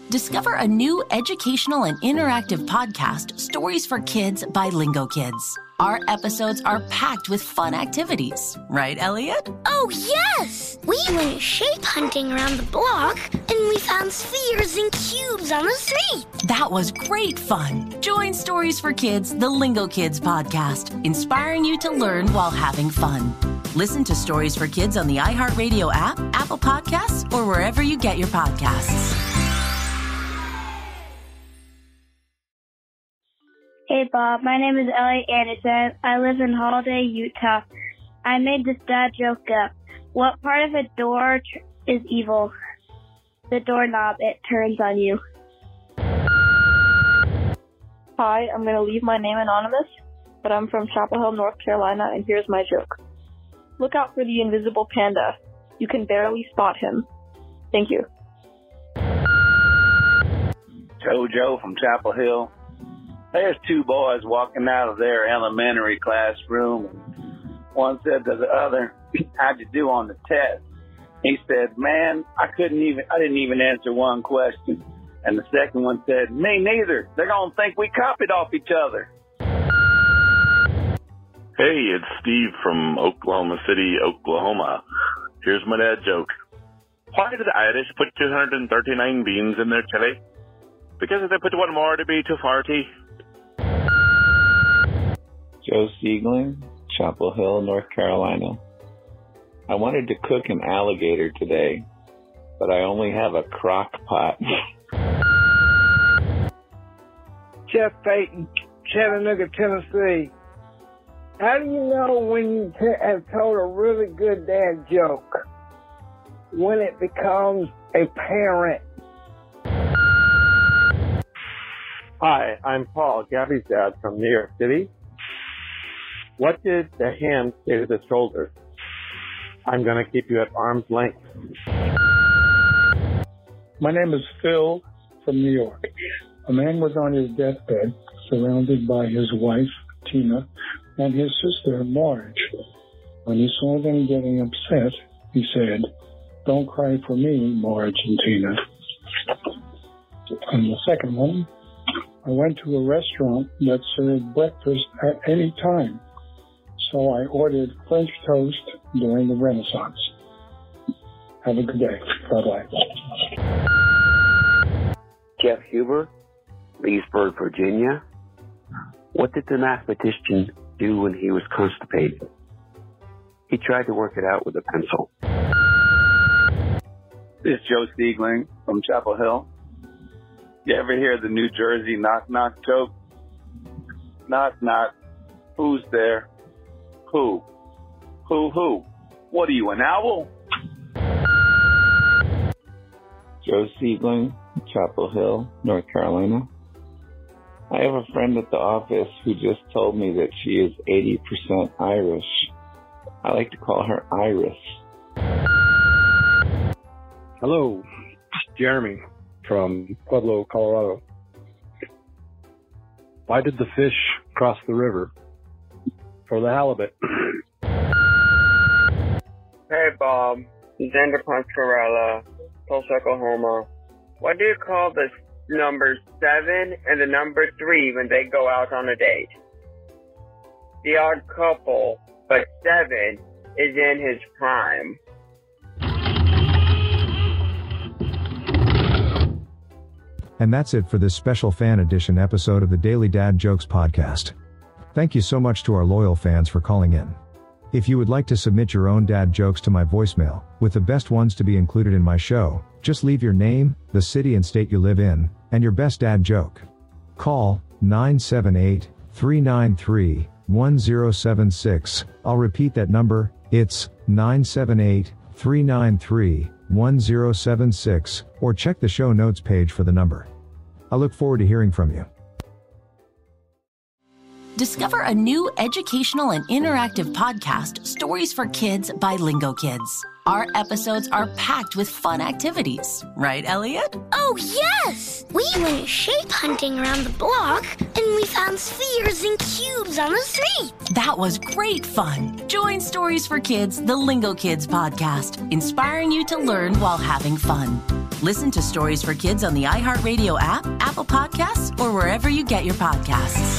Discover a new educational and interactive podcast, Stories for Kids by Lingo Kids. Our episodes are packed with fun activities. Right, Elliot? Oh, yes! We went shape hunting around the block, and we found spheres and cubes on the street. That was great fun. Join Stories for Kids, the Lingo Kids podcast, inspiring you to learn while having fun. Listen to Stories for Kids on the iHeartRadio app, Apple Podcasts, or wherever you get your podcasts. Hey Bob, my name is Ellie Anderson. I live in Holiday, Utah. I made this dad joke up. What part of a door is evil? The doorknob, it turns on you. Hi, I'm going to leave my name anonymous, but I'm from Chapel Hill, North Carolina, and here's my joke. Look out for the invisible panda. You can barely spot him. Thank you. Jojo from Chapel Hill. There's two boys walking out of their elementary classroom. One said to the other, "How'd you do on the test?" He said, "Man, I didn't even answer one question." And the second one said, "Me neither. They're going to think we copied off each other." Hey, it's Steve from Oklahoma City, Oklahoma. Here's my dad joke. Why did the Irish put 239 beans in their chili? Because if they put one more, it'd be too farty. Joe Siegling, Chapel Hill, North Carolina. I wanted to cook an alligator today, but I only have a crock pot. Jeff Payton, Chattanooga, Tennessee. How do you know when you have told a really good dad joke? When it becomes a parent. Hi, I'm Paul, Gabby's dad from New York City. What did the hand say to the shoulder? I'm going to keep you at arm's length. My name is Phil from New York. A man was on his deathbed, surrounded by his wife, Tina, and his sister, Marge. When he saw them getting upset, he said, "Don't cry for me, Marge and Tina." And the second one, I went to a restaurant that served breakfast at any time. So I ordered French toast during the Renaissance. Have a good day. Bye-bye. Jeff Huber, Leesburg, Virginia. What did the mathematician do when he was constipated? He tried to work it out with a pencil. This is Joe Siegling from Chapel Hill. You ever hear the New Jersey knock-knock joke? Knock, knock. Who's there? Who? Who? What are you, an owl? Joe Siegling, Chapel Hill, North Carolina. I have a friend at the office who just told me that she is 80% Irish. I like to call her Iris. Hello, Jeremy from Pueblo, Colorado. Why did the fish cross the river? For the halibut. Hey Bob, Xander Poncarella, Tulsa, Oklahoma. What do you call the number 7 and the number 3 when they go out on a date? The odd couple, but 7 is in his prime. And that's it for this special fan edition episode of the Daily Dad Jokes podcast. Thank you so much to our loyal fans for calling in. If you would like to submit your own dad jokes to my voicemail, with the best ones to be included in my show, just leave your name, the city and state you live in, and your best dad joke. Call 978-393-1076. I'll repeat that number, it's 978-393-1076, or check the show notes page for the number. I look forward to hearing from you. Discover a new educational and interactive podcast, Stories for Kids by Lingo Kids. Our episodes are packed with fun activities. Right, Elliot? Oh, yes! We went shape hunting around the block, and we found spheres and cubes on the street. That was great fun. Join Stories for Kids, the Lingo Kids podcast, inspiring you to learn while having fun. Listen to Stories for Kids on the iHeartRadio app, Apple Podcasts, or wherever you get your podcasts.